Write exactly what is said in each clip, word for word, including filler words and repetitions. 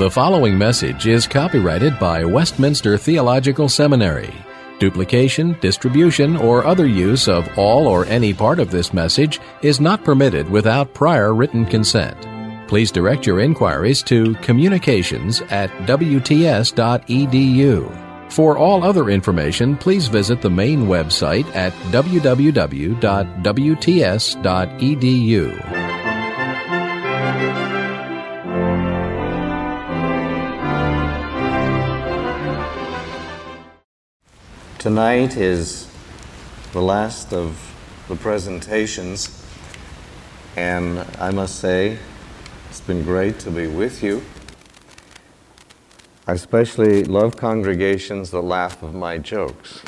The following message is copyrighted by Westminster Theological Seminary. Duplication, distribution, or other use of all or any part of this message is not permitted without prior written consent. Please direct your inquiries to communications at w t s dot e d u. For all other information, please visit the main website at w w w dot w t s dot e d u. Tonight is the last of the presentations, and I must say it's been great to be with you. I especially love congregations that laugh at my jokes.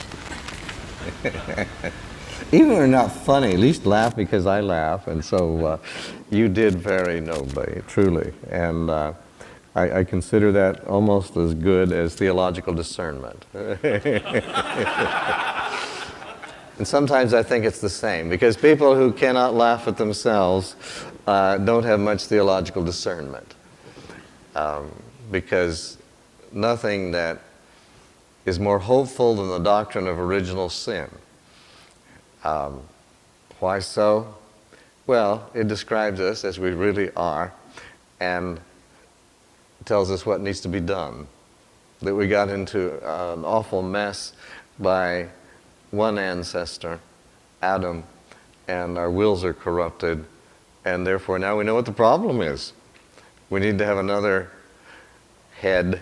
Even if they're not funny, at least laugh because I laugh, and so uh, you did very nobly, truly. And uh, I, I consider that almost as good as theological discernment. And sometimes I think it's the same, because people who cannot laugh at themselves uh, don't have much theological discernment. Um, because nothing that is more hopeful than the doctrine of original sin. Um, why so? Well, it describes us as we really are, and tells us what needs to be done. That we got into uh, an awful mess by one ancestor, Adam, and our wills are corrupted, and therefore now we know what the problem is. We need to have another head,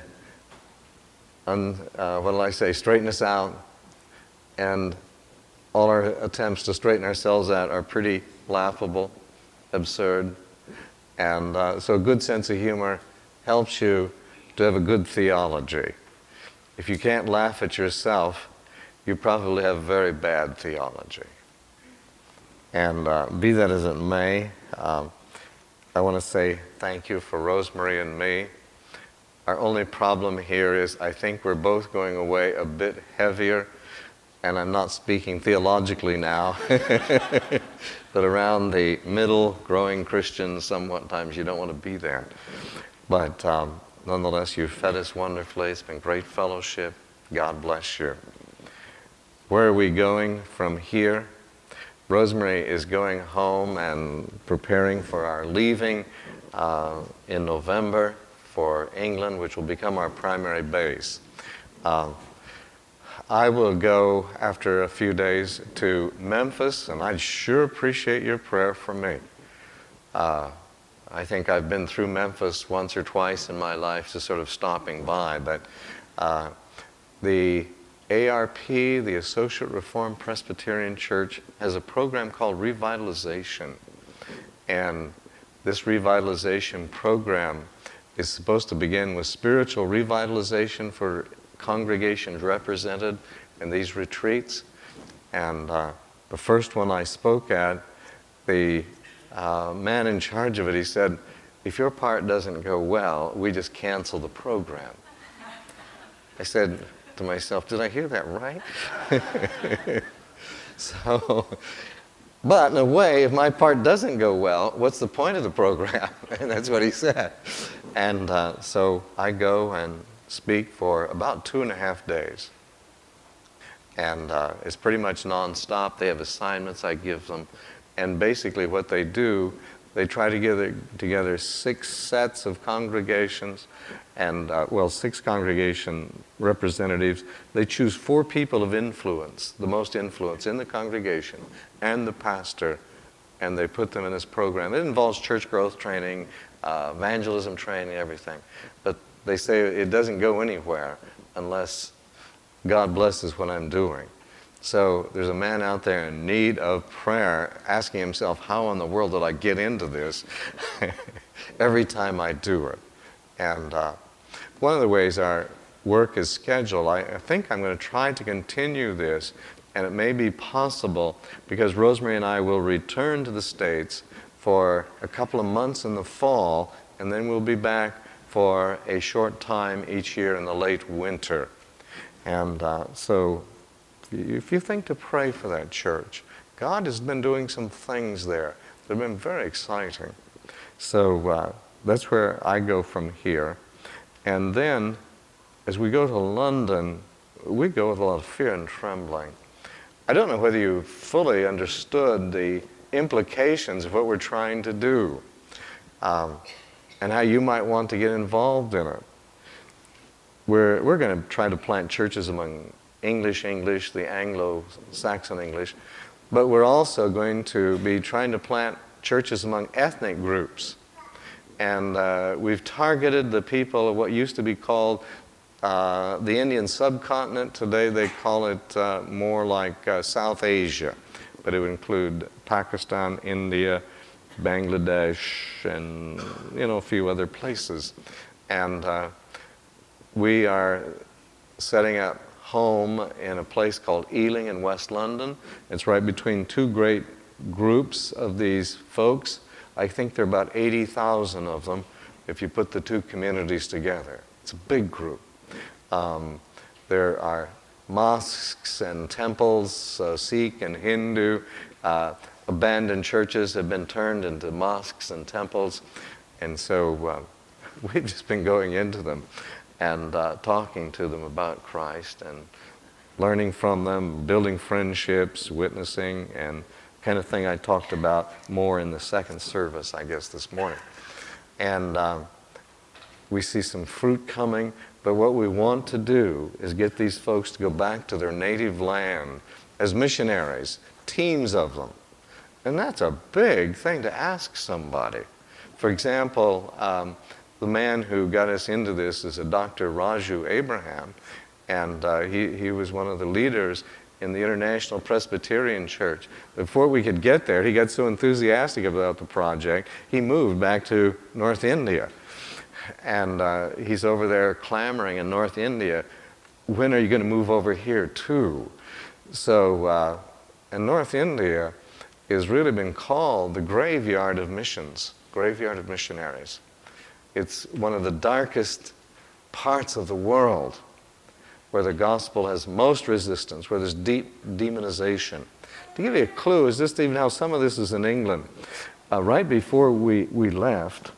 un, uh, what will I say, straighten us out, and all our attempts to straighten ourselves out are pretty laughable, absurd, and uh, so a good sense of humor helps you to have a good theology. If you can't laugh at yourself, you probably have very bad theology. And uh, be that as it may, um, I want to say thank you for Rosemary and me. Our only problem here is I think we're both going away a bit heavier, and I'm not speaking theologically now, but around the middle, growing Christians, sometimes you don't want to be there. But um, nonetheless, you've fed us wonderfully. It's been great fellowship. God bless you. Where are we going from here? Rosemary is going home and preparing for our leaving uh, in November for England, which will become our primary base. Uh, I will go after a few days to Memphis, and I'd sure appreciate your prayer for me. Uh, I think I've been through Memphis once or twice in my life, just sort of stopping by, but uh, the A R P, the Associate Reformed Presbyterian Church, has a program called Revitalization. And this revitalization program is supposed to begin with spiritual revitalization for congregations represented in these retreats. And uh, the first one I spoke at, the Uh, man in charge of it, he said, if your part doesn't go well, we just cancel the program. I said to myself, did I hear that right? So, but in a way, if my part doesn't go well, what's the point of the program? And that's what he said. And uh, so I go and speak for about two and a half days. And uh, it's pretty much nonstop. They have assignments I give them. And basically what they do, they try to gather together six sets of congregations and, uh, well, six congregation representatives. They choose four people of influence, the most influence in the congregation, and the pastor, and they put them in this program. It involves church growth training, uh, evangelism training, everything. But they say it doesn't go anywhere unless God blesses what I'm doing. So there's a man out there in need of prayer asking himself, how in the world did I get into this every time I do it? And uh, one of the ways our work is scheduled, I, I think I'm going to try to continue this, and it may be possible because Rosemary and I will return to the States for a couple of months in the fall, and then we'll be back for a short time each year in the late winter. And uh, so if you think to pray for that church, God has been doing some things there that have been very exciting. So uh, that's where I go from here. And then, as we go to London, we go with a lot of fear and trembling. I don't know whether you fully understood the implications of what we're trying to do, um, and how you might want to get involved in it. We're, we're going to try to plant churches among English English, the Anglo-Saxon English, but we're also going to be trying to plant churches among ethnic groups. And uh, we've targeted the people of what used to be called uh, the Indian subcontinent. Today they call it uh, more like uh, South Asia, but it would include Pakistan, India, Bangladesh, and you know a few other places. And uh, we are setting up home in a place called Ealing in West London. It's right between two great groups of these folks. I think there are about eighty thousand of them if you put the two communities together. It's a big group. Um, there are mosques and temples, uh, Sikh and Hindu. Uh, abandoned churches have been turned into mosques and temples. And so uh, we've just been going into them and uh, talking to them about Christ and learning from them, building friendships, witnessing, and kind of thing I talked about more in the second service, I guess, this morning. And um, we see some fruit coming, but what we want to do is get these folks to go back to their native land as missionaries, teams of them. And that's a big thing to ask somebody. For example, um, the man who got us into this is a Doctor Raju Abraham, and uh, he, he was one of the leaders in the International Presbyterian Church. Before we could get there, he got so enthusiastic about the project, he moved back to North India. And uh, he's over there clamoring in North India, when are you going to move over here too? So, uh, and North India has really been called the graveyard of missions, graveyard of missionaries. It's one of the darkest parts of the world where the gospel has most resistance, where there's deep demonization. To give you a clue, is just even how some of this is in England. Uh, right before we, we left,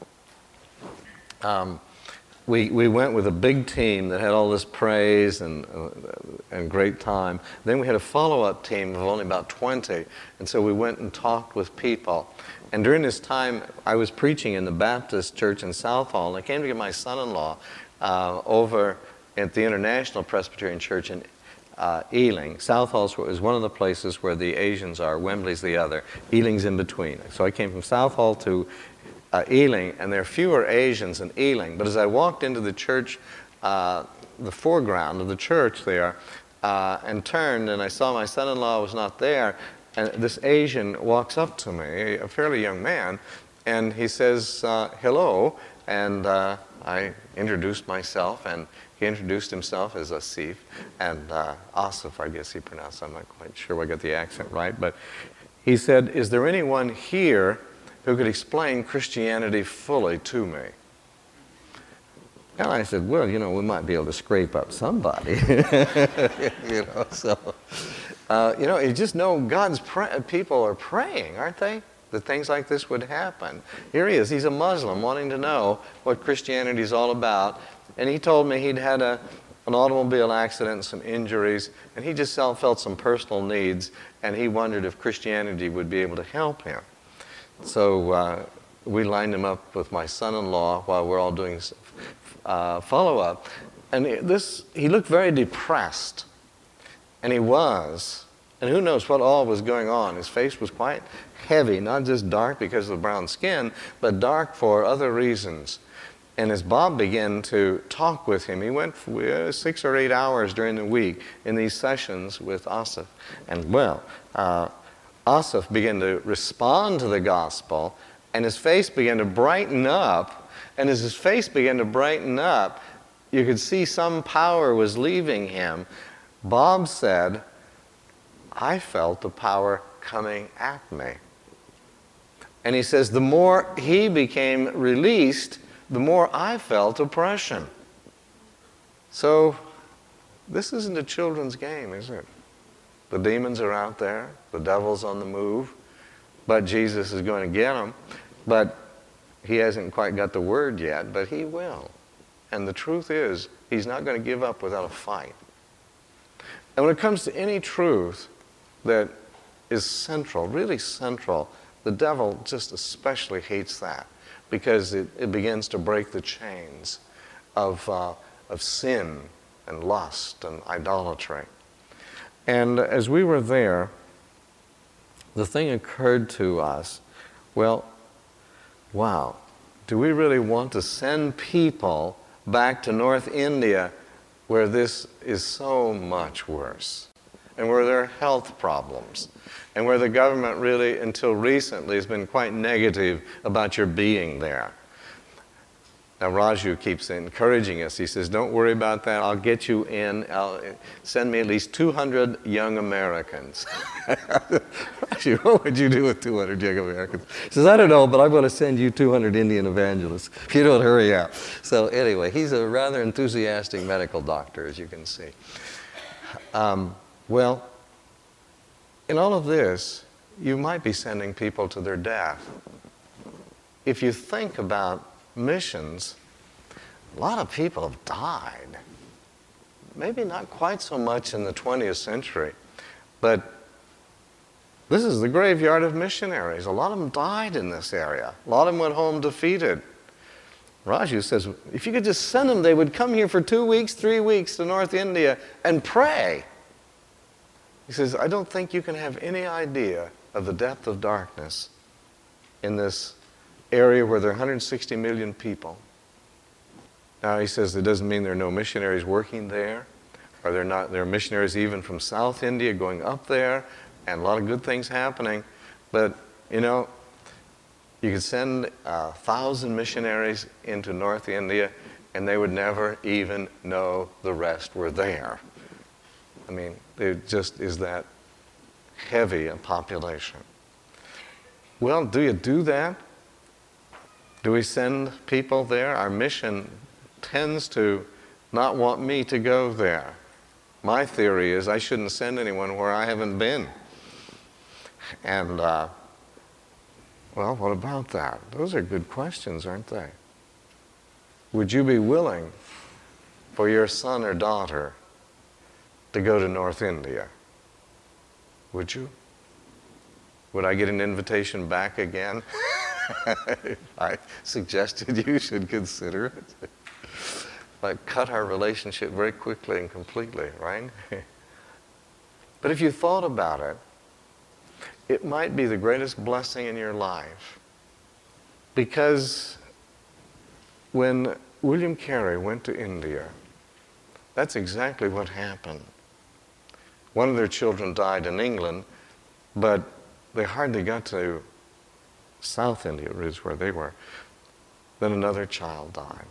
um, we, we went with a big team that had all this praise and, uh, and great time. Then we had a follow-up team of only about twenty, and so we went and talked with people. And during this time, I was preaching in the Baptist church in Southall, and I came to get my son-in-law uh, over at the International Presbyterian Church in uh, Ealing. Southall is one of the places where the Asians are. Wembley's the other. Ealing's in between. So I came from Southall to uh, Ealing, and there are fewer Asians in Ealing. But as I walked into the church, uh, the foreground of the church there, uh, and turned, and I saw my son-in-law was not there, and this Asian walks up to me, a fairly young man, and he says, uh, hello, and uh, I introduced myself, and he introduced himself as Asif, and uh, Asif, I guess he pronounced, I'm not quite sure I got the accent right, but he said, is there anyone here who could explain Christianity fully to me? And I said, well, you know, we might be able to scrape up somebody, you know, so... Uh, you know, you just know God's pray- people are praying, aren't they? That things like this would happen. Here he is. He's a Muslim wanting to know what Christianity is all about. And he told me he'd had a, an automobile accident, some injuries, and he just felt, felt some personal needs, and he wondered if Christianity would be able to help him. So uh, we lined him up with my son-in-law while we're all doing uh, follow-up. And this, he looked very depressed. And he was. And who knows what all was going on. His face was quite heavy, not just dark because of the brown skin, but dark for other reasons. And as Bob began to talk with him, he went for uh, six or eight hours during the week in these sessions with Asif. And well, uh, Asif began to respond to the gospel, and his face began to brighten up. And as his face began to brighten up, you could see some power was leaving him. Bob said, I felt the power coming at me. And he says, the more he became released, the more I felt oppression. So, this isn't a children's game, is it? The demons are out there, the devil's on the move, but Jesus is going to get them. But he hasn't quite got the word yet, but he will. And the truth is, he's not going to give up without a fight. And when it comes to any truth that is central, really central, the devil just especially hates that because it, it begins to break the chains of, uh, of sin and lust and idolatry. And as we were there, the thing occurred to us, well, wow, do we really want to send people back to North India where this is so much worse and where there are health problems and where the government really, until recently, has been quite negative about your being there? Now, Raju keeps encouraging us. He says, don't worry about that. I'll get you in. I'll, send me at least two hundred young Americans. Raju, what would you do with two hundred young Americans? He says, I don't know, but I'm going to send you two hundred Indian evangelists if you don't hurry up. So anyway, he's a rather enthusiastic medical doctor, as you can see. Um, well, in all of this, you might be sending people to their death. If you think about missions, a lot of people have died. Maybe not quite so much in the twentieth century, but this is the graveyard of missionaries. A lot of them died in this area. A lot of them went home defeated. Raju says, if you could just send them, they would come here for two weeks, three weeks to North India and pray. He says, I don't think you can have any idea of the depth of darkness in this area where there are one hundred sixty million people. Now he says it doesn't mean there are no missionaries working there, or there are not there are missionaries even from South India going up there, and a lot of good things happening. But you know, you could send a thousand missionaries into North India, and they would never even know the rest were there. I mean, there just is that heavy a population. Well, do you do that? Do we send people there? Our mission tends to not want me to go there. My theory is I shouldn't send anyone where I haven't been. And, uh, well, what about that? Those are good questions, aren't they? Would you be willing for your son or daughter to go to North India? Would you? Would I get an invitation back again? I suggested you should consider it. Like, cut our relationship very quickly and completely, right? But if you thought about it, it might be the greatest blessing in your life. Because when William Carey went to India, that's exactly what happened. One of their children died in England, but they hardly got to South India, is where they were. Then another child died.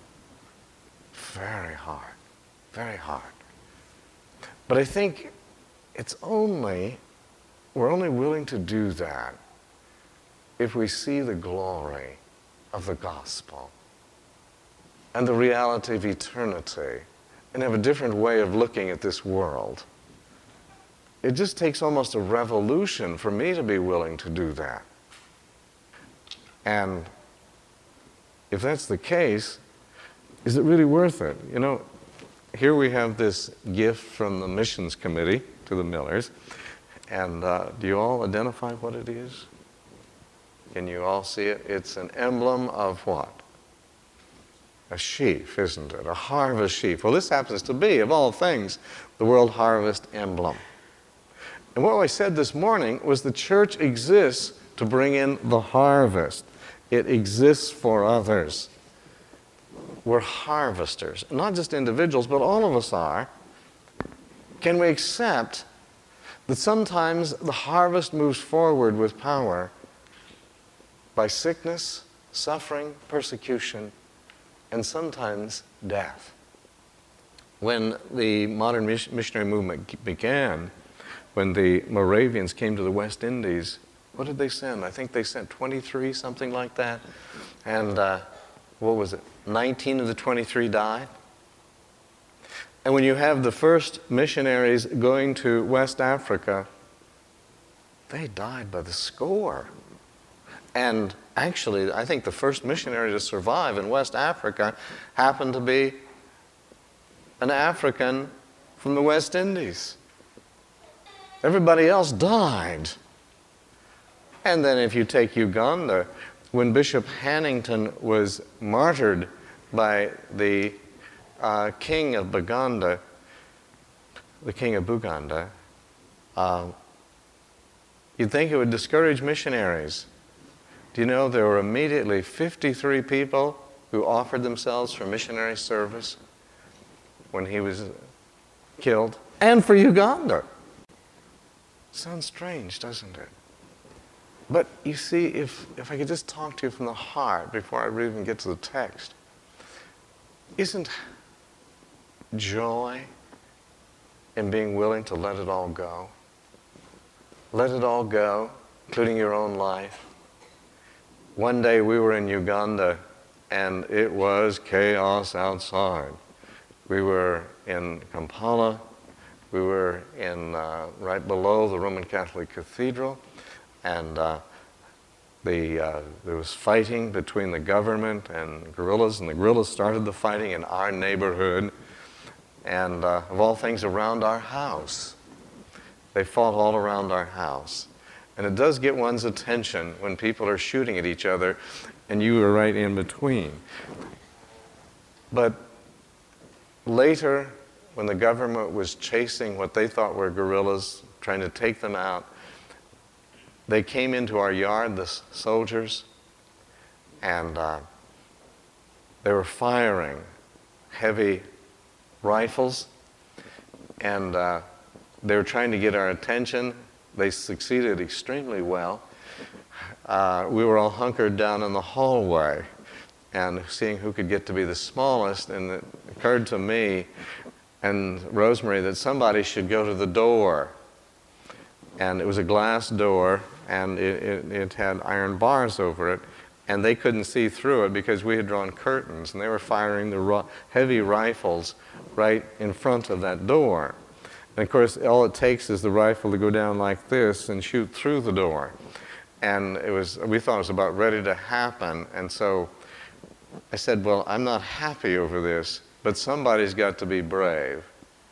Very hard, very hard. But I think it's only, we're only willing to do that if we see the glory of the gospel and the reality of eternity and have a different way of looking at this world. It just takes almost a revolution for me to be willing to do that. And if that's the case, is it really worth it? You know, here we have this gift from the missions committee to the Millers. And uh, do you all identify what it is? Can you all see it? It's an emblem of what? A sheaf, isn't it? A harvest sheaf. Well, this happens to be, of all things, the World Harvest emblem. And what I said this morning was the church exists to bring in the harvest. It exists for others. We're harvesters. Not just individuals, but all of us are. Can we accept that sometimes the harvest moves forward with power by sickness, suffering, persecution, and sometimes death? When the modern missionary movement began, when the Moravians came to the West Indies, what did they send? I think they sent twenty-three, something like that. And uh, what was it? nineteen of the twenty-three died. And when you have the first missionaries going to West Africa, they died by the score. And actually, I think the first missionary to survive in West Africa happened to be an African from the West Indies. Everybody else died. And then if you take Uganda, when Bishop Hannington was martyred by the uh, king of Buganda, the king of Buganda, uh, you'd think it would discourage missionaries. Do you know there were immediately fifty-three people who offered themselves for missionary service when he was killed? And for Uganda. Sounds strange, doesn't it? But you see, if, if I could just talk to you from the heart before I even get to the text, isn't joy in being willing to let it all go? Let it all go, including your own life. One day we were in Uganda and it was chaos outside. We were in Kampala. We were in uh, right below the Roman Catholic Cathedral, and uh, the, uh, there was fighting between the government and guerrillas, and the guerrillas started the fighting in our neighborhood, and uh, of all things, around our house. They fought all around our house. And it does get one's attention when people are shooting at each other and you are right in between. But later, when the government was chasing what they thought were guerrillas, trying to take them out, they came into our yard, the soldiers, and uh, they were firing heavy rifles, and uh, they were trying to get our attention. They succeeded extremely well. Uh, we were all hunkered down in the hallway and seeing who could get to be the smallest, and it occurred to me and Rosemary that somebody should go to the door. And it was a glass door, and it, it, it had iron bars over it, and they couldn't see through it because we had drawn curtains, and they were firing the ro- heavy rifles right in front of that door. And of course, all it takes is the rifle to go down like this and shoot through the door. And it was, we thought it was about ready to happen. And so I said, well, I'm not happy over this, but somebody's got to be brave.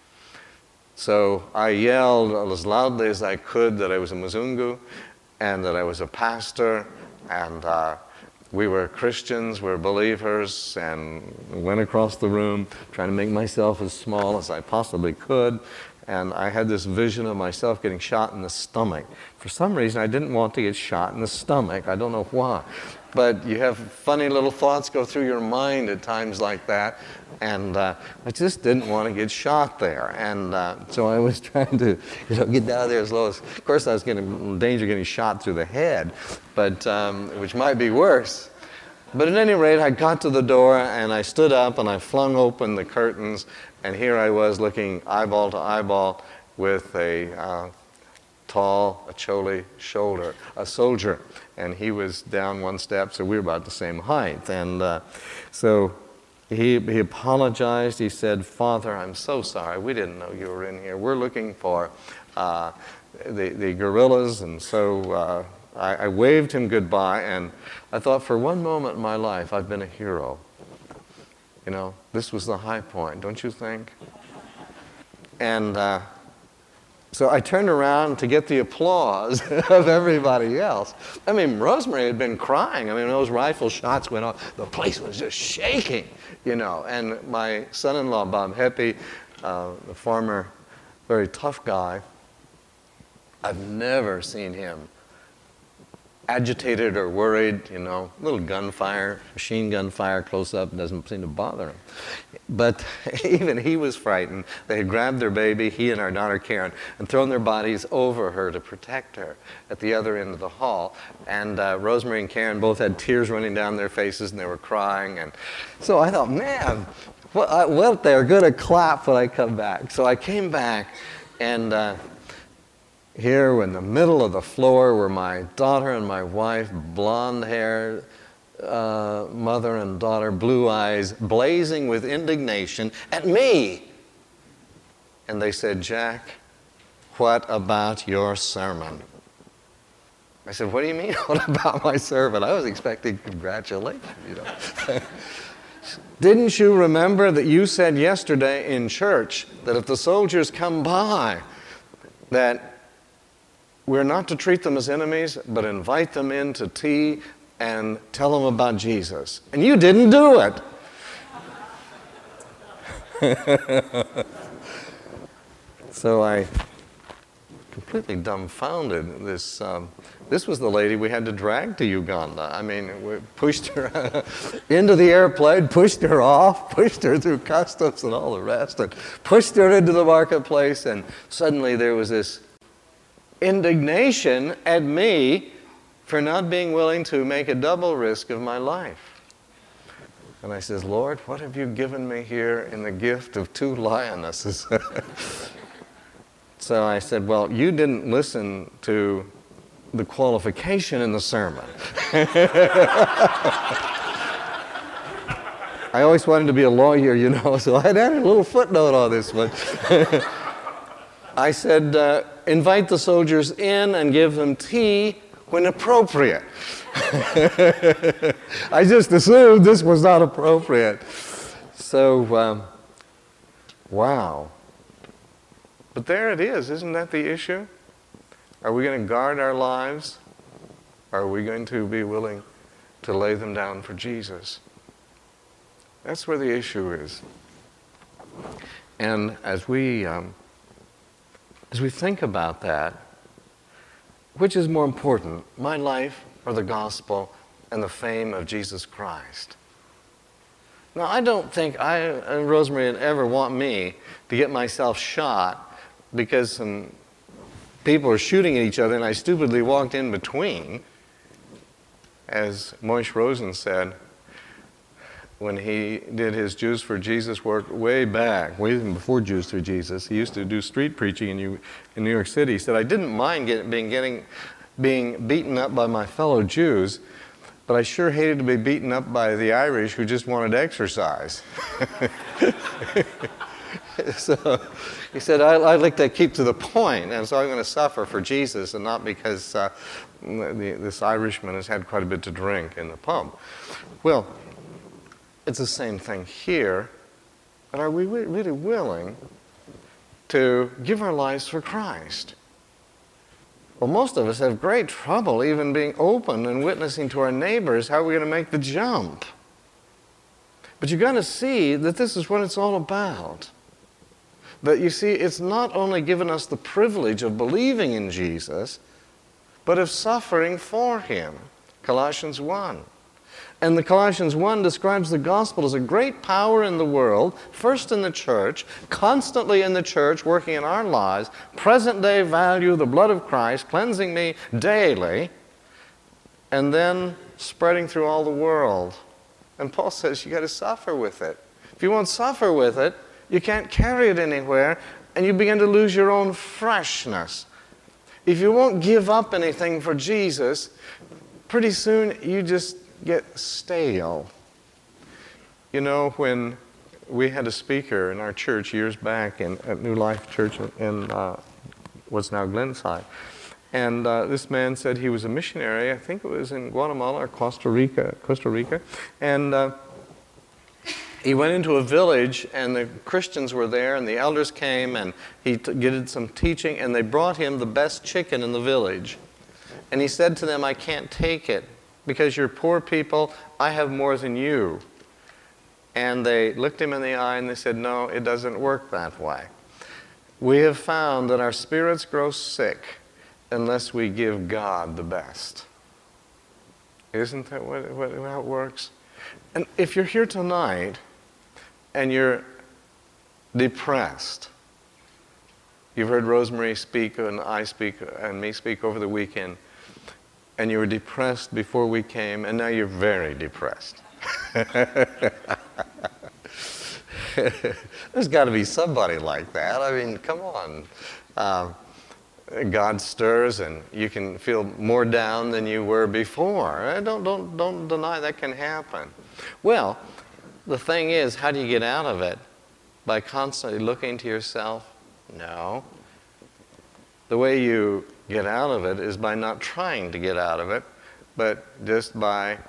So I yelled as loudly as I could that I was a Mzungu and that I was a pastor, and uh, we were Christians, we were believers, and went across the room trying to make myself as small as I possibly could. And I had this vision of myself getting shot in the stomach. For some reason, I didn't want to get shot in the stomach. I don't know why. But you have funny little thoughts go through your mind at times like that. And uh, I just didn't want to get shot there. And uh, so I was trying to, you know, get down there as low as, of course I was getting in danger of getting shot through the head, but um, which might be worse. But at any rate, I got to the door and I stood up and I flung open the curtains, and here I was looking eyeball to eyeball with a uh, tall Acholi shoulder, a soldier, and he was down one step, so we were about the same height. And uh, so he, he apologized. He said, "Father, I'm so sorry. We didn't know you were in here. We're looking for uh, the, the guerrillas." And so uh, I, I waved him goodbye, and I thought, for one moment in my life, I've been a hero. You know, this was the high point, don't you think? And uh, so I turned around to get the applause of everybody else. I mean, Rosemary had been crying. I mean, those rifle shots went off. The place was just shaking, you know. And my son-in-law, Bob Heppy, uh, the former very tough guy, I've never seen him agitated or worried, you know, little gunfire, machine gun fire close up doesn't seem to bother him. But even he was frightened. They had grabbed their baby, he and our daughter Karen, and thrown their bodies over her to protect her at the other end of the hall. And uh, Rosemary and Karen both had tears running down their faces, and they were crying. And so I thought, man, well, well they're going to clap when I come back. So I came back, and uh, here in the middle of the floor were my daughter and my wife, blonde hair, uh, mother and daughter, blue eyes, blazing with indignation at me. And they said, "Jack, what about your sermon?" I said, "What do you mean, what about my sermon?" I was expecting congratulations, you know. Didn't you remember that you said yesterday in church that if the soldiers come by, that we're not to treat them as enemies, but invite them in to tea and tell them about Jesus? And you didn't do it. So I completely dumbfounded this. Um, this was the lady we had to drag to Uganda. I mean, we pushed her into the airplane, pushed her off, pushed her through customs and all the rest, and pushed her into the marketplace, and suddenly there was this indignation at me for not being willing to make a double risk of my life. And I says, Lord, what have you given me here in the gift of two lionesses? So I said, well, you didn't listen to the qualification in the sermon. I always wanted to be a lawyer, you know, so I had added a little footnote on this one. I said, uh, invite the soldiers in and give them tea when appropriate. I just assumed this was not appropriate. So, um, wow. But there it is. Isn't that the issue? Are we going to guard our lives? Or are we going to be willing to lay them down for Jesus? That's where the issue is. And as we um, as we think about that, which is more important, my life or the gospel and the fame of Jesus Christ? Now, I don't think I and Rosemary would ever want me to get myself shot because some people are shooting at each other and I stupidly walked in between. As Moish Rosen said, when he did his Jews for Jesus work way back, way even before Jews for Jesus, he used to do street preaching in New, in New York City. He said, I didn't mind get, being, getting, being beaten up by my fellow Jews, but I sure hated to be beaten up by the Irish who just wanted exercise. So he said, I, I like to keep to the point, and so I'm going to suffer for Jesus and not because uh, the, this Irishman has had quite a bit to drink in the pub. Well, it's the same thing here. But are we really willing to give our lives for Christ? Well, most of us have great trouble even being open and witnessing to our neighbors. How are we going to make the jump? But you've got to see that this is what it's all about. That you see, it's not only given us the privilege of believing in Jesus, but of suffering for him. Colossians one. And the Colossians one describes the gospel as a great power in the world, first in the church, constantly in the church, working in our lives, present day value, the blood of Christ, cleansing me daily, and then spreading through all the world. And Paul says you got to suffer with it. If you won't suffer with it, you can't carry it anywhere, and you begin to lose your own freshness. If you won't give up anything for Jesus, pretty soon you just get stale. You know, when we had a speaker in our church years back in, at New Life Church in uh, what's now Glenside, and uh, this man said he was a missionary. I think it was in Guatemala or Costa Rica, Costa Rica, and uh, he went into a village, and the Christians were there, and the elders came, and he t- did some teaching, and they brought him the best chicken in the village. And he said to them, I can't take it, because you're poor people, I have more than you. And they looked him in the eye, and they said, no, it doesn't work that way. We have found that our spirits grow sick unless we give God the best. Isn't that what, what, how it works? And if you're here tonight, and you're depressed. You've heard Rosemary speak and I speak and me speak over the weekend, and you were depressed before we came, and now you're very depressed. There's got to be somebody like that. I mean, come on. Uh, God stirs, and you can feel more down than you were before. Don't, don't, don't deny that can happen. Well, the thing is, how do you get out of it? By constantly looking to yourself? No. The way you get out of it is by not trying to get out of it, but just by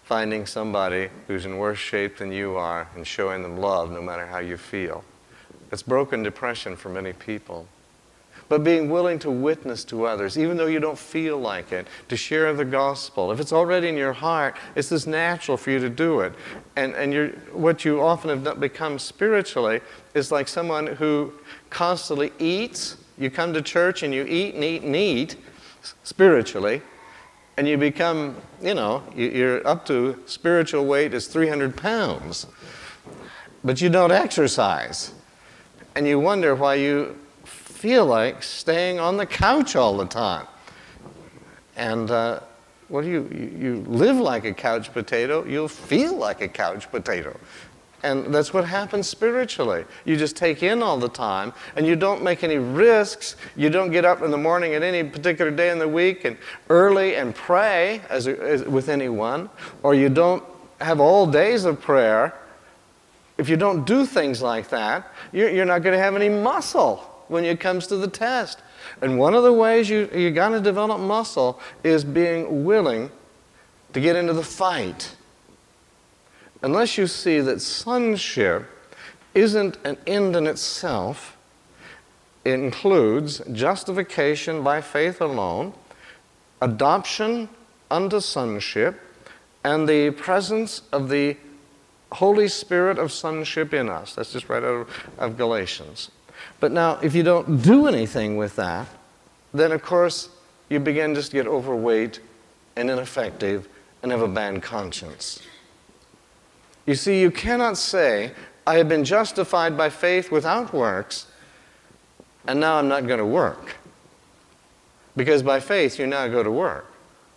finding somebody who's in worse shape than you are and showing them love no matter how you feel. It's broken depression for many people. But being willing to witness to others, even though you don't feel like it, to share the gospel. If it's already in your heart, it's just natural for you to do it. And, and you're, what you often have done, become spiritually is like someone who constantly eats. You come to church and you eat and eat and eat spiritually, and you become, you know, you're up to spiritual weight is three hundred pounds. But you don't exercise. And you wonder why you feel like staying on the couch all the time. And uh, well, you, you live like a couch potato, you'll feel like a couch potato. And that's what happens spiritually. You just take in all the time, and you don't make any risks. You don't get up in the morning at any particular day in the week and early and pray as, as with anyone, or you don't have all days of prayer. If you don't do things like that, you're, you're not going to have any muscle when it comes to the test. And one of the ways you, you got to develop muscle is being willing to get into the fight. Unless you see that sonship isn't an end in itself, it includes justification by faith alone, adoption unto sonship, and the presence of the Holy Spirit of sonship in us. That's just right out of, of Galatians. But now, if you don't do anything with that, then of course you begin just to get overweight and ineffective and have a bad conscience. You see, you cannot say, I have been justified by faith without works, and now I'm not going to work. Because by faith, you now go to work.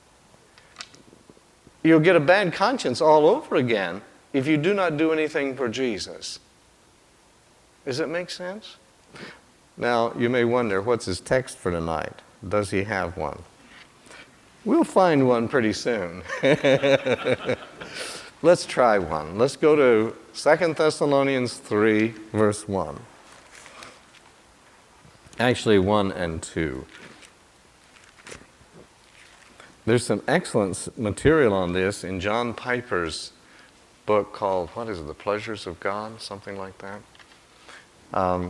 You'll get a bad conscience all over again if you do not do anything for Jesus. Does it make sense? Now, you may wonder, what's his text for tonight? Does he have one? We'll find one pretty soon. Let's try one. Let's go to Second Thessalonians three, verse one. Actually, one and two. There's some excellent material on this in John Piper's book called, what is it, The Pleasures of God? Something like that. Um,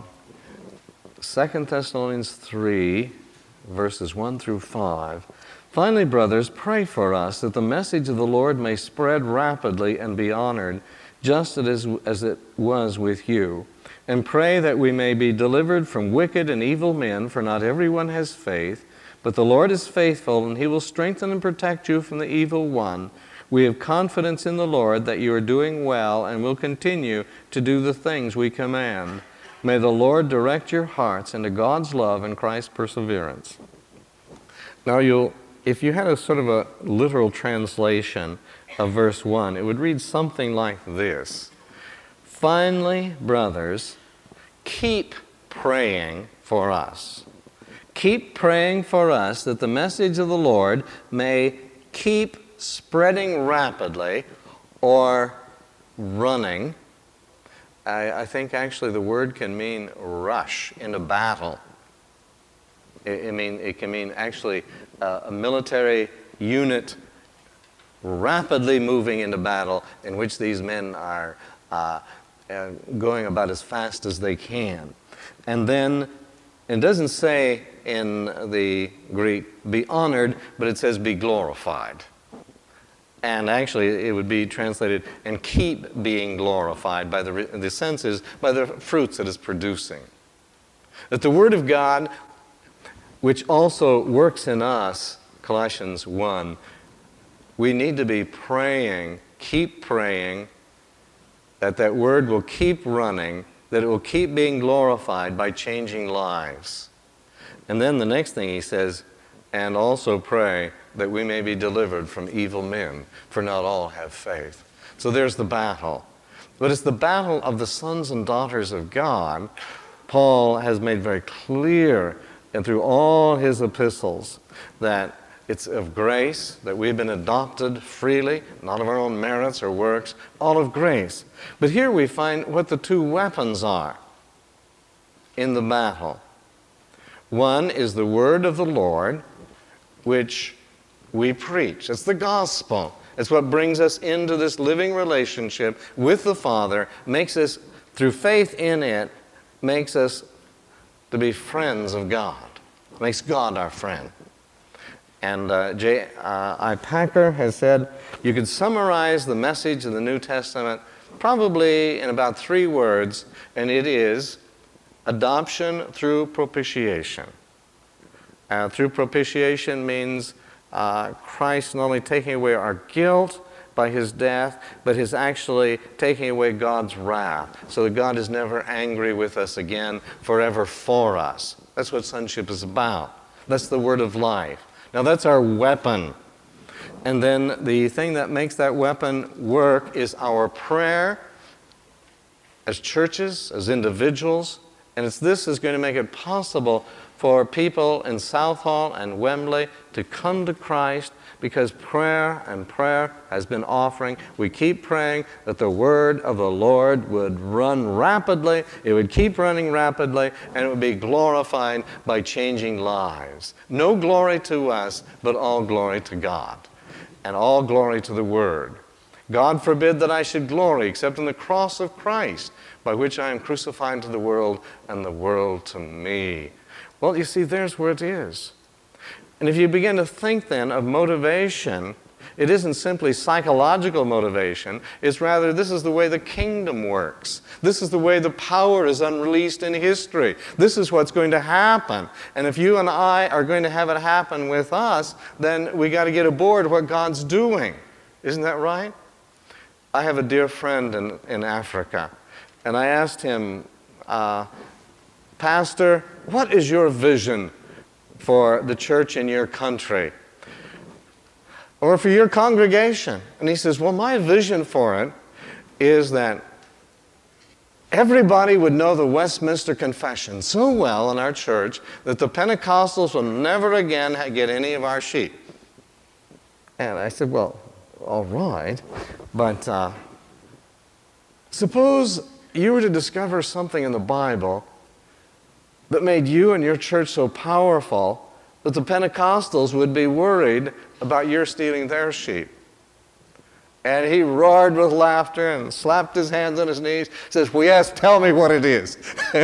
Second Thessalonians three, verses one through five. Finally, brothers, pray for us that the message of the Lord may spread rapidly and be honored, just as, as it was with you. And pray that we may be delivered from wicked and evil men, for not everyone has faith. But the Lord is faithful, and he will strengthen and protect you from the evil one. We have confidence in the Lord that you are doing well and will continue to do the things we command. May the Lord direct your hearts into God's love and Christ's perseverance. Now, you'll, if you had a sort of a literal translation of verse one, it would read something like this. Finally, brothers, keep praying for us. Keep praying for us that the message of the Lord may keep spreading rapidly or running. I, I think actually the word can mean rush into battle. It, it, mean, it can mean actually uh, a military unit rapidly moving into battle in which these men are uh, uh, going about as fast as they can. And then it doesn't say in the Greek, be honored, but it says be glorified. And actually, it would be translated, and keep being glorified by the, the sense is, by the fruits it is producing. That the Word of God, which also works in us, Colossians one, we need to be praying, keep praying, that that Word will keep running, that it will keep being glorified by changing lives. And then the next thing he says, and also pray that we may be delivered from evil men, for not all have faith. So there's the battle. But it's the battle of the sons and daughters of God. Paul has made very clear, and through all his epistles, that it's of grace, that we've been adopted freely, not of our own merits or works, all of grace. But here we find what the two weapons are in the battle. One is the word of the Lord, which we preach. It's the gospel. It's what brings us into this living relationship with the Father, makes us, through faith in it, makes us to be friends of God, makes God our friend. And uh, J. Uh, I. Packer has said, you could summarize the message of the New Testament probably in about three words, and it is adoption through propitiation. Uh, through propitiation means uh, Christ not only taking away our guilt by his death, but his actually taking away God's wrath, so that God is never angry with us again, forever for us. That's what sonship is about. That's the word of life. Now that's our weapon. And then the thing that makes that weapon work is our prayer as churches, as individuals, and it's this is going to make it possible for people in Southall and Wembley to come to Christ, because prayer and prayer has been offering. We keep praying that the word of the Lord would run rapidly, it would keep running rapidly, and it would be glorified by changing lives. No glory to us, but all glory to God, and all glory to the word. God forbid that I should glory except in the cross of Christ, by which I am crucified to the world, and the world to me. Well, you see, there's where it is. And if you begin to think then of motivation, it isn't simply psychological motivation. It's rather, this is the way the kingdom works. This is the way the power is unreleased in history. This is what's going to happen. And if you and I are going to have it happen with us, then we got to get aboard what God's doing. Isn't that right? I have a dear friend in, in Africa, and I asked him, uh, Pastor, what is your vision for the church in your country, or for your congregation? And he says, well, my vision for it is that everybody would know the Westminster Confession so well in our church that the Pentecostals will never again get any of our sheep. And I said, well, all right, but uh, suppose you were to discover something in the Bible that made you and your church so powerful that the Pentecostals would be worried about your stealing their sheep. And he roared with laughter and slapped his hands on his knees, says, well, yes, tell me what it is.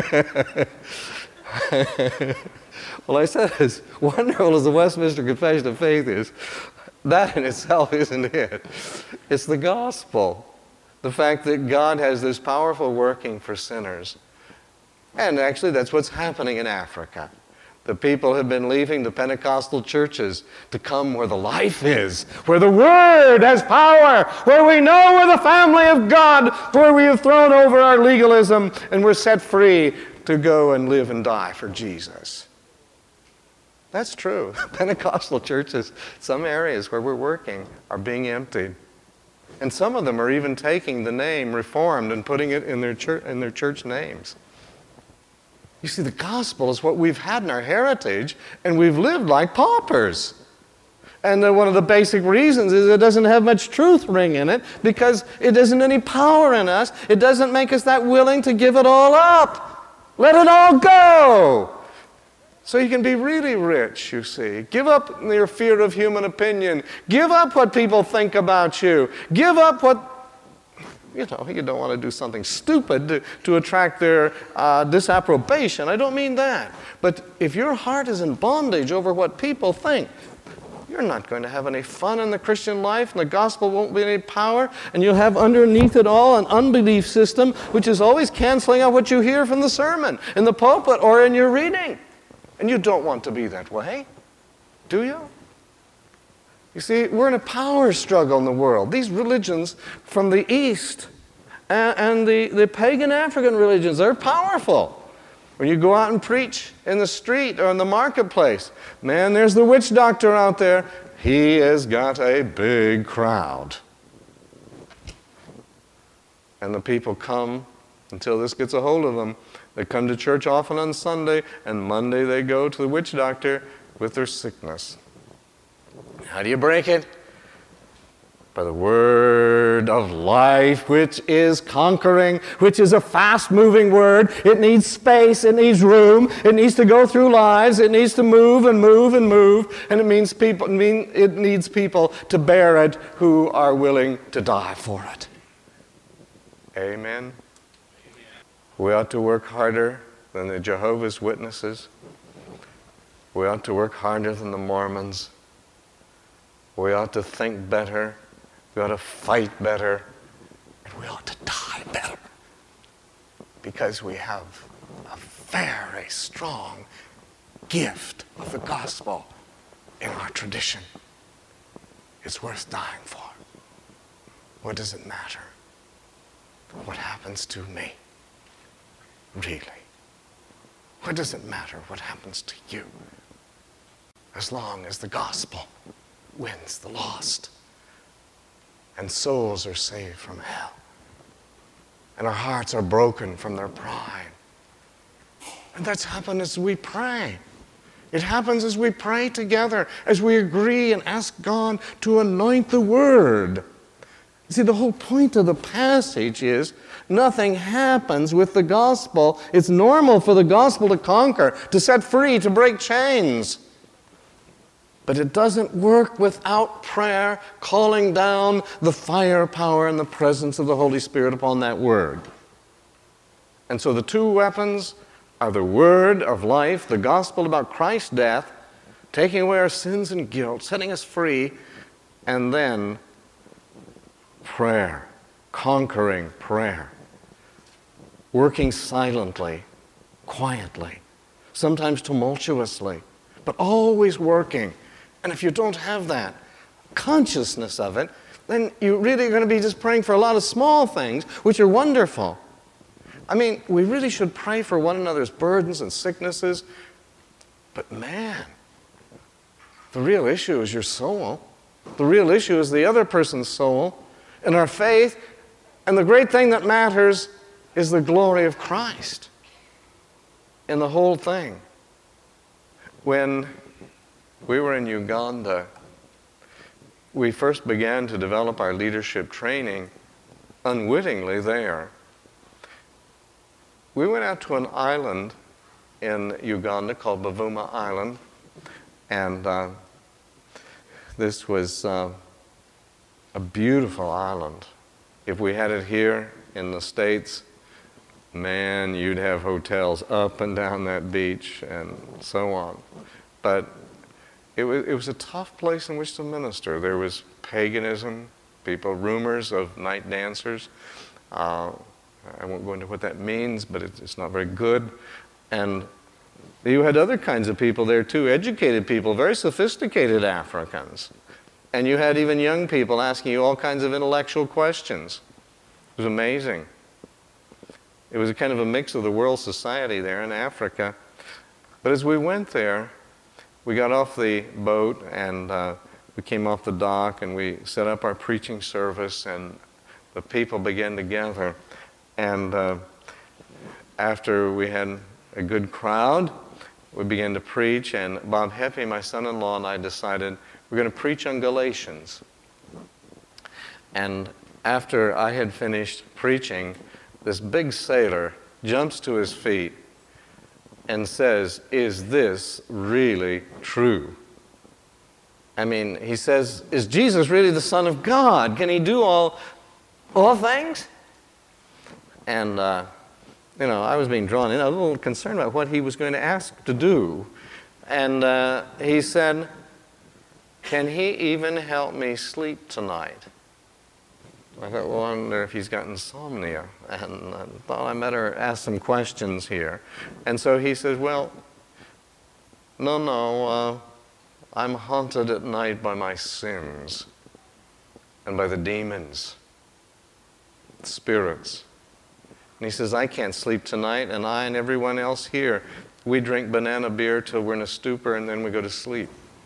Well, I said, as wonderful as the Westminster Confession of Faith is, that in itself isn't it. It's the gospel. The fact that God has this powerful working for sinners. And actually, that's what's happening in Africa. The people have been leaving the Pentecostal churches to come where the life is, where the Word has power, where we know we're the family of God, where we have thrown over our legalism and we're set free to go and live and die for Jesus. That's true. Pentecostal churches, some areas where we're working, are being emptied. And some of them are even taking the name Reformed and putting it in their church, in their church names. You see, the gospel is what we've had in our heritage, and we've lived like paupers. And uh, one of the basic reasons is it doesn't have much truth ring in it, because it isn't any power in us. It doesn't make us that willing to give it all up. Let it all go. So you can be really rich, you see. Give up your fear of human opinion. Give up what people think about you. Give up what... You know, you don't want to do something stupid to, to attract their uh, disapprobation. I don't mean that. But if your heart is in bondage over what people think, you're not going to have any fun in the Christian life, and the gospel won't be any power, and you'll have underneath it all an unbelief system which is always canceling out what you hear from the sermon, in the pulpit, or in your reading. And you don't want to be that way, do you? You see, we're in a power struggle in the world. These religions from the East and, and the, the pagan African religions, they're powerful. When you go out and preach in the street or in the marketplace, man, there's the witch doctor out there. He has got a big crowd. And the people come until this gets a hold of them. They come to church often on Sunday, and Monday they go to the witch doctor with their sickness. How do you break it? By the word word of life, which is conquering, which is a fast-moving word. It needs space, it needs room, it needs to go through lives, it needs to move and move and move, and it means people, mean, it needs people to bear it who are willing to die for it. Amen? Amen. We ought to work harder than the Jehovah's Witnesses. We ought to work harder than the Mormons. We ought to think better. We ought to fight better. And we ought to die better. Because we have a very strong gift of the gospel in our tradition. It's worth dying for. What does it matter? What happens to me? Really? What does it matter what happens to you? As long as the gospel wins the lost and souls are saved from hell and our hearts are broken from their pride. And that's happened as we pray. It happens as we pray together, as we agree and ask God to anoint the word. See, the whole point of the passage is nothing happens with the gospel. It's normal for the gospel to conquer, to set free, to break chains. But it doesn't work without prayer calling down the firepower and the presence of the Holy Spirit upon that word. And so the two weapons are the word of life, the gospel about Christ's death, taking away our sins and guilt, setting us free, and then prayer, conquering prayer, working silently, quietly, sometimes tumultuously, but always working. And if you don't have that consciousness of it, then you're really going to be just praying for a lot of small things, which are wonderful. I mean, we really should pray for one another's burdens and sicknesses, but man, the real issue is your soul. The real issue is the other person's soul and our faith, and the great thing that matters is the glory of Christ in the whole thing. When we were in Uganda, we first began to develop our leadership training unwittingly there. We went out to an island in Uganda called Bavuma Island, and uh, this was uh, a beautiful island. If we had it here in the States, man, you'd have hotels up and down that beach and so on. But it was, it was a tough place in which to minister. There was paganism, people, rumors of night dancers. Uh, I won't go into what that means, but it, it's not very good. And you had other kinds of people there too, educated people, very sophisticated Africans. And you had even young people asking you all kinds of intellectual questions. It was amazing. It was a kind of a mix of the world society there in Africa. But as we went there, we got off the boat and uh, we came off the dock and we set up our preaching service and the people began to gather. And uh, after we had a good crowd, we began to preach, and Bob Heppy, my son-in-law, and I decided we're going to preach on Galatians. And after I had finished preaching, this big sailor jumps to his feet and says, "Is this really true?" I mean, he says, "Is Jesus really the Son of God? Can he do all, all things?" And, uh, you know, I was being drawn in, a little concerned about what he was going to ask to do. And uh, he said, "Can he even help me sleep tonight?" I thought, well, I wonder if he's got insomnia. And I thought I better ask some questions here. And so he says, "Well, no, no, uh, I'm haunted at night by my sins and by the demons, spirits." And he says, "I can't sleep tonight, and I and everyone else here, we drink banana beer till we're in a stupor and then we go to sleep.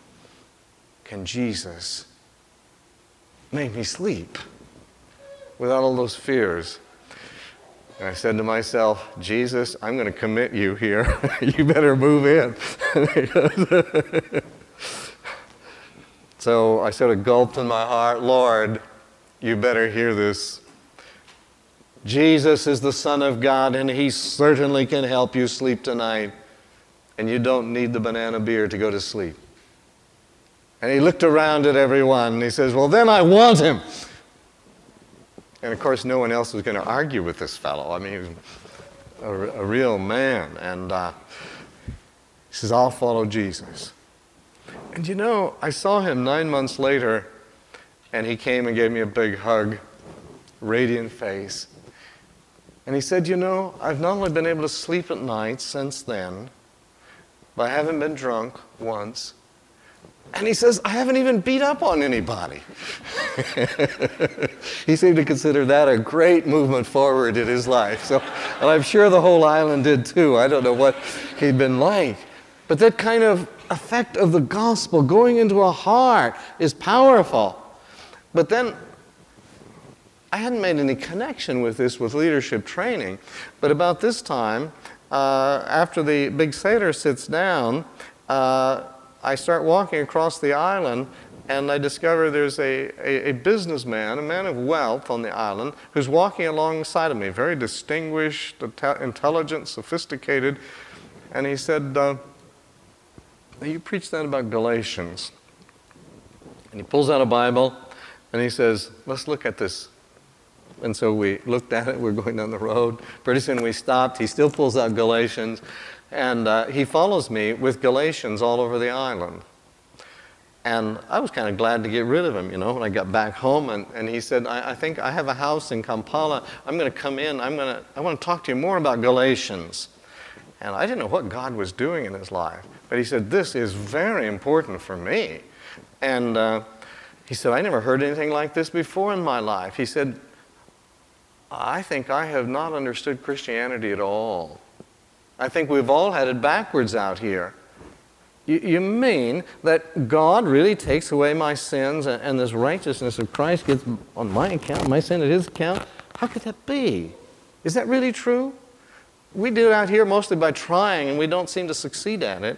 Can Jesus make me sleep without all those fears?" And I said to myself, "Jesus, I'm going to commit you here. You better move in." So I sort of gulped in my heart, "Lord, you better hear this. Jesus is the Son of God, and He certainly can help you sleep tonight. And you don't need the banana beer to go to sleep. And he looked around at everyone, and he says, well, then I want Him. And of course, no one else was going to argue with this fellow. I mean, he was a, a real man. And uh, he says, I'll follow Jesus. And you know, I saw him nine months later, and he came and gave me a big hug, radiant face. And he said, you know, I've not only been able to sleep at night since then, but I haven't been drunk once. And he says, I haven't even beat up on anybody. He seemed to consider that a great movement forward in his life. So, and I'm sure the whole island did too. I don't know what he'd been like. But that kind of effect of the gospel going into a heart is powerful. But then, I hadn't made any connection with this with leadership training. But about this time, uh, after the big Seder sits down, uh, I start walking across the island, and I discover there's a, a, a businessman, a man of wealth on the island, who's walking alongside of me, very distinguished, intelligent, sophisticated. And he said, uh, you preach that about Galatians. And he pulls out a Bible, and he says, let's look at this. And so we looked at it, we're going down the road. Pretty soon we stopped. He still pulls out Galatians. And uh, he follows me with Galatians all over the island. And I was kind of glad to get rid of him, you know, when I got back home. And, and he said, I, I think I have a house in Kampala. I'm going to come in. I'm going to, I want to talk to you more about Galatians. And I didn't know what God was doing in his life. But he said, this is very important for me. And uh, he said, I never heard anything like this before in my life. He said, I think I have not understood Christianity at all. I think we've all had it backwards out here. You, you mean that God really takes away my sins and, and this righteousness of Christ gets on my account, my sin at His account? How could that be? Is that really true? We do it out here mostly by trying, and we don't seem to succeed at it.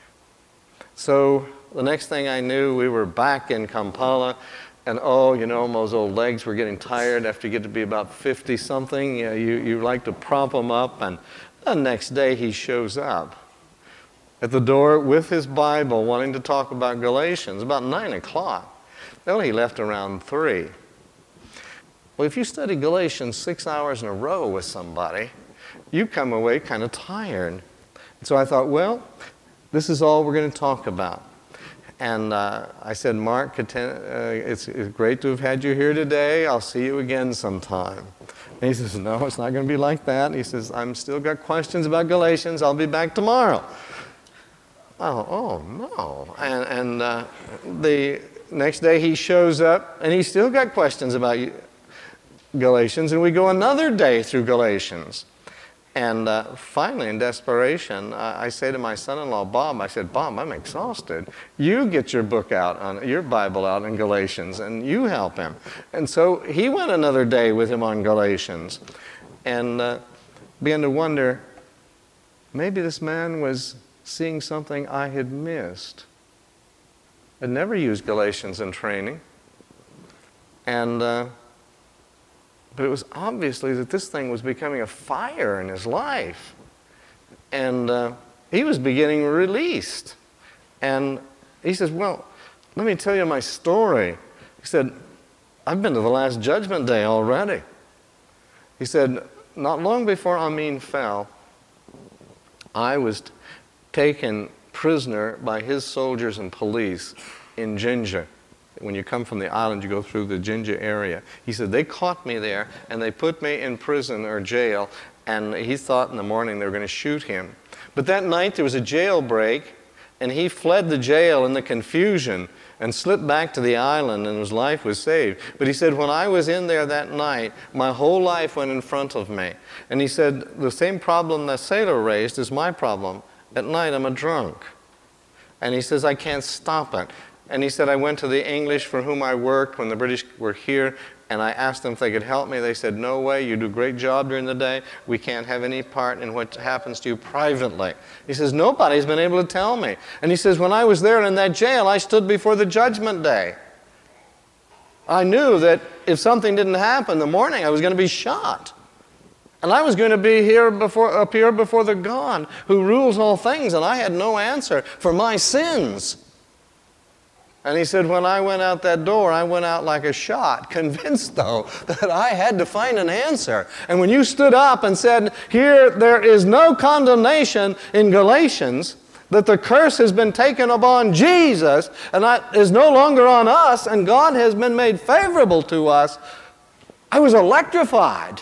So the next thing I knew, we were back in Kampala, and oh, you know, those old legs were getting tired after you get to be about fifty-something. You know, you, you like to prop them up, and the next day he shows up at the door with his Bible wanting to talk about Galatians, about nine o'clock. Well, he left around three. Well, if you study Galatians six hours in a row with somebody, you come away kind of tired. And so I thought, well, this is all we're going to talk about. And uh, I said, Mark, uh, it's, it's great to have had you here today. I'll see you again sometime. And he says, no, it's not going to be like that. And he says, I'm still got questions about Galatians. I'll be back tomorrow. Oh, oh no. And, and uh, the next day he shows up, and he's still got questions about Galatians. And we go another day through Galatians. And uh, finally, in desperation, uh, I say to my son-in-law, Bob, I said, Bob, I'm exhausted. You get your book out, on your Bible out in Galatians, and you help him. And so he went another day with him on Galatians and uh, began to wonder, maybe this man was seeing something I had missed. I'd never used Galatians in training. And... Uh, But it was obviously that this thing was becoming a fire in his life. And uh, he was getting released. And he says, well, let me tell you my story. He said, I've been to the Last Judgment Day already. He said, not long before Amin fell, I was t- taken prisoner by his soldiers and police in Jinja. When you come from the island, you go through the Jinja area. He said, they caught me there, and they put me in prison or jail, and he thought in the morning they were going to shoot him. But that night there was a jailbreak, and he fled the jail in the confusion and slipped back to the island, and his life was saved. But he said, when I was in there that night, my whole life went in front of me. And he said, the same problem that Sailor raised is my problem. At night, I'm a drunk. And he says, I can't stop it. And he said, I went to the English for whom I worked when the British were here, and I asked them if they could help me. They said, no way, you do a great job during the day. We can't have any part in what happens to you privately. He says, nobody's been able to tell me. And he says, when I was there in that jail, I stood before the judgment day. I knew that if something didn't happen in the morning, I was going to be shot. And I was going to be here before, appear before the God who rules all things, and I had no answer for my sins. And he said, when I went out that door, I went out like a shot, convinced, though, that I had to find an answer. And when you stood up and said, here, there is no condemnation in Galatians, that the curse has been taken upon Jesus, and that is no longer on us, and God has been made favorable to us, I was electrified.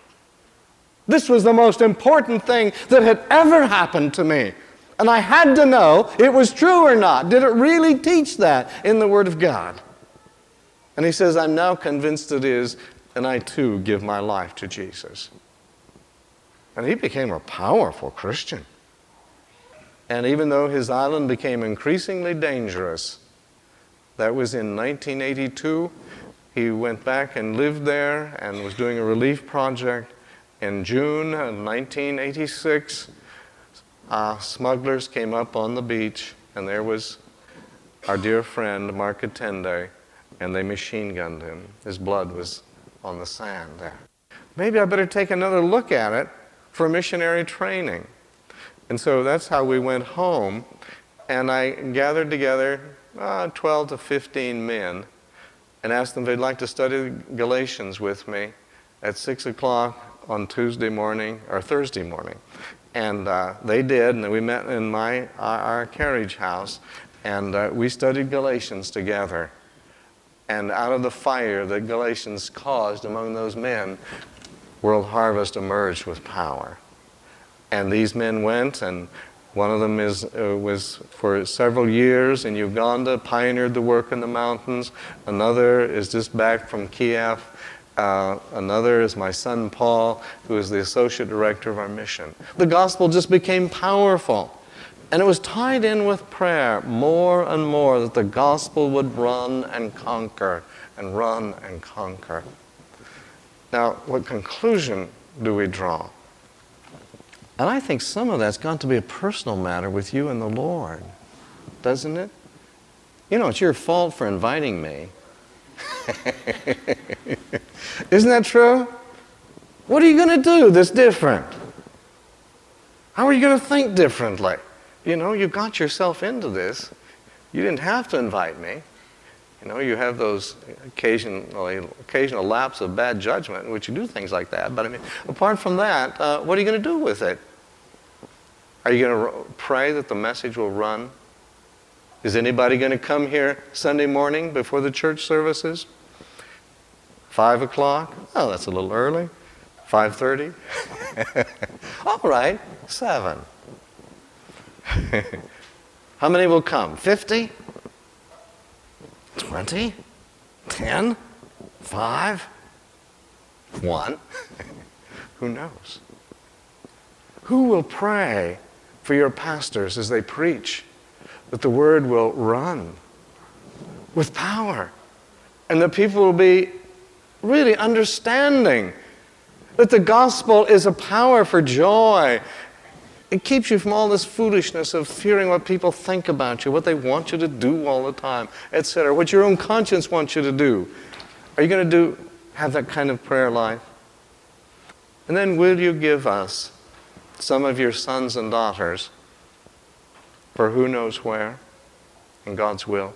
This was the most important thing that had ever happened to me. And I had to know it was true or not. Did it really teach that in the Word of God? And he says, I'm now convinced it is, and I too give my life to Jesus. And he became a powerful Christian. And even though his island became increasingly dangerous, that was in nineteen eighty-two, he went back and lived there and was doing a relief project. In June of nineteen eighty-six, uh, smugglers came up on the beach, and there was our dear friend, Mark Attende, and they machine gunned him. His blood was on the sand there. Maybe I better take another look at it for missionary training. And so that's how we went home, and I gathered together uh, twelve to fifteen men and asked them if they'd like to study Galatians with me at six o'clock on Tuesday morning, or Thursday morning. And uh, they did, and we met in my our, our carriage house, and uh, we studied Galatians together. And out of the fire that Galatians caused among those men, World Harvest emerged with power. And these men went, and one of them is uh, was for several years in Uganda, pioneered the work in the mountains. Another is just back from Kiev. Uh, another is my son Paul, who is the associate director of our mission. The gospel just became powerful. And it was tied in with prayer more and more that the gospel would run and conquer and run and conquer. Now, what conclusion do we draw? And I think some of that's got to be a personal matter with you and the Lord, doesn't it? You know, it's your fault for inviting me. Isn't that true? What are you going to do that's different? How are you going to think differently? You know, you got yourself into this. You didn't have to invite me. You know, you have those occasionally, occasional lapse of bad judgment in which you do things like that. But I mean, apart from that, uh, what are you going to do with it? Are you going to pray that the message will run? Is anybody going to come here Sunday morning before the church services? Five o'clock? Oh, that's a little early. Five thirty? All right, seven. How many will come? Fifty? Twenty? Ten? Five? One? Who knows? Who will pray for your pastors as they preach that the word will run with power and that people will be really understanding that the gospel is a power for joy? It keeps you from all this foolishness of fearing what people think about you, what they want you to do all the time, et cetera, what your own conscience wants you to do. Are you going to do have that kind of prayer life? And then will you give us some of your sons and daughters for who knows where in God's will?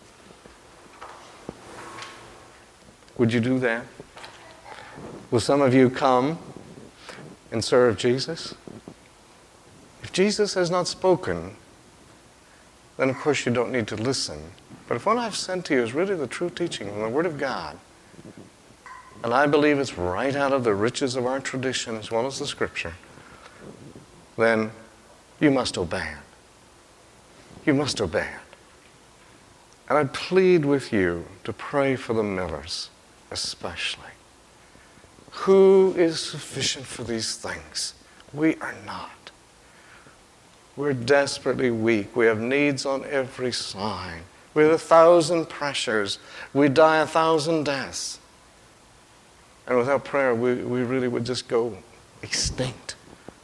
Would you do that? Will some of you come and serve Jesus? If Jesus has not spoken, then of course you don't need to listen. But if what I've sent to you is really the true teaching from the Word of God, and I believe it's right out of the riches of our tradition as well as the Scripture, then you must obey it. You must obey it. And I plead with you to pray for the Millers especially. Who is sufficient for these things? We are not. We're desperately weak. We have needs on every side. We have a thousand pressures. We die a thousand deaths. And without prayer, we, we really would just go extinct.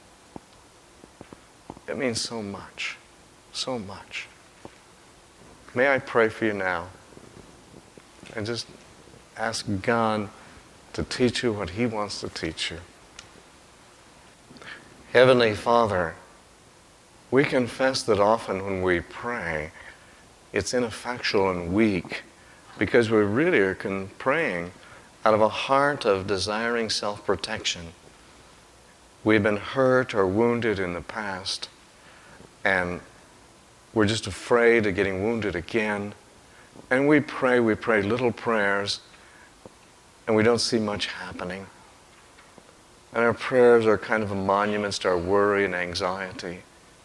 It means so much, so much. May I pray for you now? And just ask God to teach you what He wants to teach you. Heavenly Father, we confess that often when we pray, it's ineffectual and weak because we really are con- praying out of a heart of desiring self-protection. We've been hurt or wounded in the past, and we're just afraid of getting wounded again. And we pray, we pray little prayers, and we don't see much happening. And our prayers are kind of monuments to our worry and anxiety.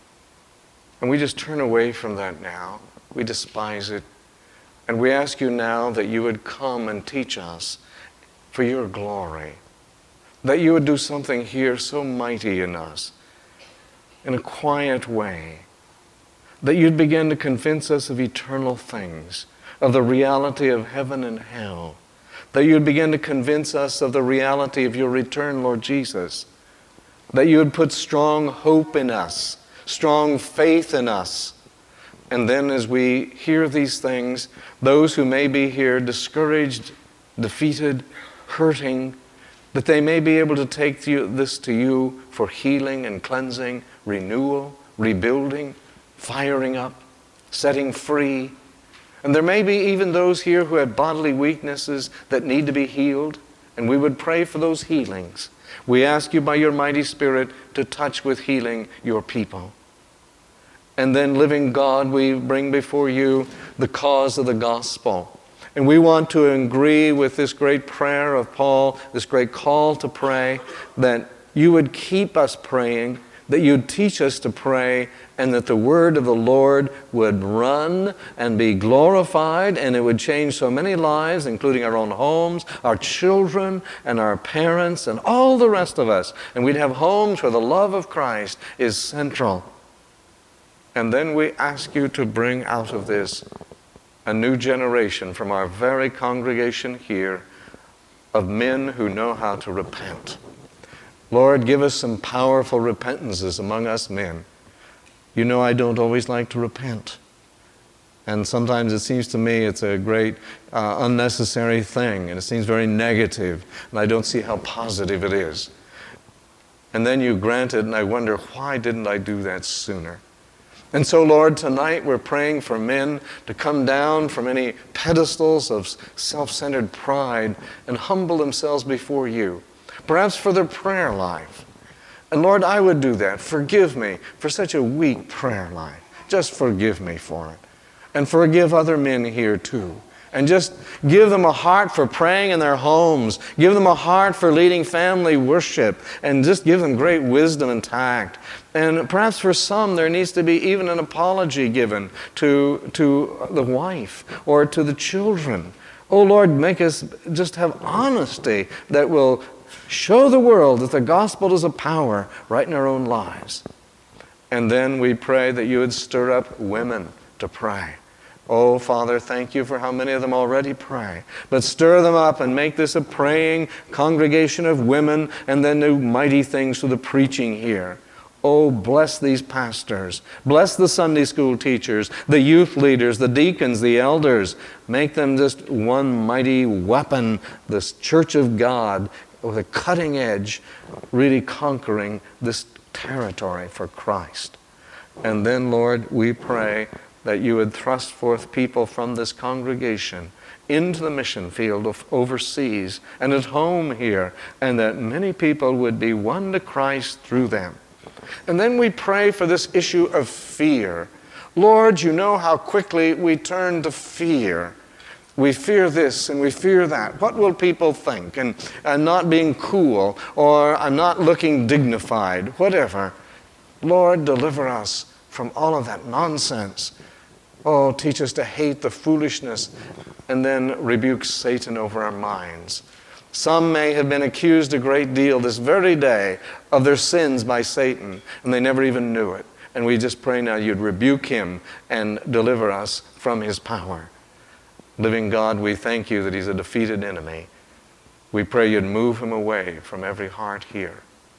And we just turn away from that now. We despise it. And we ask you now that you would come and teach us for your glory. That you would do something here so mighty in us, in a quiet way. That you'd begin to convince us of eternal things, of the reality of heaven and hell. That you'd begin to convince us of the reality of your return, Lord Jesus. That you would put strong hope in us, strong faith in us. And then as we hear these things, those who may be here discouraged, defeated, hurting, that they may be able to take you, this to you for healing and cleansing, renewal, rebuilding, firing up, setting free. And there may be even those here who have bodily weaknesses that need to be healed, and we would pray for those healings. We ask you by your mighty Spirit to touch with healing your people. And then, living God, we bring before you the cause of the gospel. And we want to agree with this great prayer of Paul, this great call to pray, that you would keep us praying, that you'd teach us to pray, and that the word of the Lord would run and be glorified, and it would change so many lives, including our own homes, our children, and our parents, and all the rest of us. And we'd have homes where the love of Christ is central. And then we ask you to bring out of this a new generation from our very congregation here of men who know how to repent. Lord, give us some powerful repentances among us men. You know I don't always like to repent. And sometimes it seems to me it's a great uh, unnecessary thing, and it seems very negative, and I don't see how positive it is. And then you grant it, and I wonder, why didn't I do that sooner? And so, Lord, tonight we're praying for men to come down from any pedestals of self-centered pride and humble themselves before you, perhaps for their prayer life. And Lord, I would do that. Forgive me for such a weak prayer life. Just forgive me for it. And forgive other men here too. And just give them a heart for praying in their homes. Give them a heart for leading family worship. And just give them great wisdom and tact. And perhaps for some there needs to be even an apology given to, to the wife or to the children. Oh Lord, make us just have honesty that will show the world that the gospel is a power right in our own lives. And then we pray that you would stir up women to pray. Oh, Father, thank you for how many of them already pray. But stir them up and make this a praying congregation of women, and then do mighty things through the preaching here. Oh, bless these pastors. Bless the Sunday school teachers, the youth leaders, the deacons, the elders. Make them just one mighty weapon, this church of God, with a cutting edge, really conquering this territory for Christ. And then, Lord, we pray that you would thrust forth people from this congregation into the mission field of overseas and at home here, and that many people would be won to Christ through them. And then we pray for this issue of fear. Lord, you know how quickly we turn to fear. We fear this and we fear that. What will people think? And I'm not being cool, or I'm not looking dignified, whatever. Lord, deliver us from all of that nonsense. Oh, teach us to hate the foolishness, and then rebuke Satan over our minds. Some may have been accused a great deal this very day of their sins by Satan, and they never even knew it. And we just pray now you'd rebuke him and deliver us from his power. Living God, we thank you that he's a defeated enemy. We pray you'd move him away from every heart here.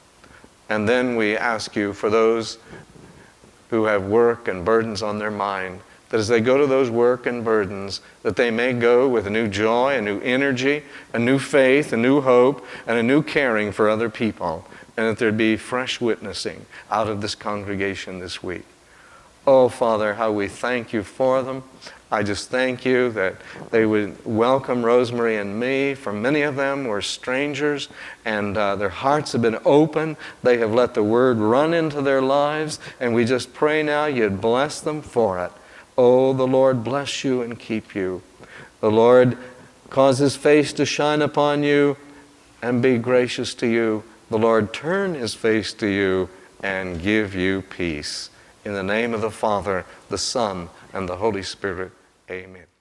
And then we ask you for those who have work and burdens on their mind, that as they go to those work and burdens, that they may go with a new joy, a new energy, a new faith, a new hope, and a new caring for other people, and that there'd be fresh witnessing out of this congregation this week. Oh, Father, how we thank you for them. I just thank you that they would welcome Rosemary and me, for many of them were strangers, and uh, their hearts have been open. They have let the Word run into their lives, and we just pray now you'd bless them for it. Oh, the Lord bless you and keep you. The Lord cause His face to shine upon you and be gracious to you. The Lord turn His face to you and give you peace. In the name of the Father, the Son, and the Holy Spirit, amen.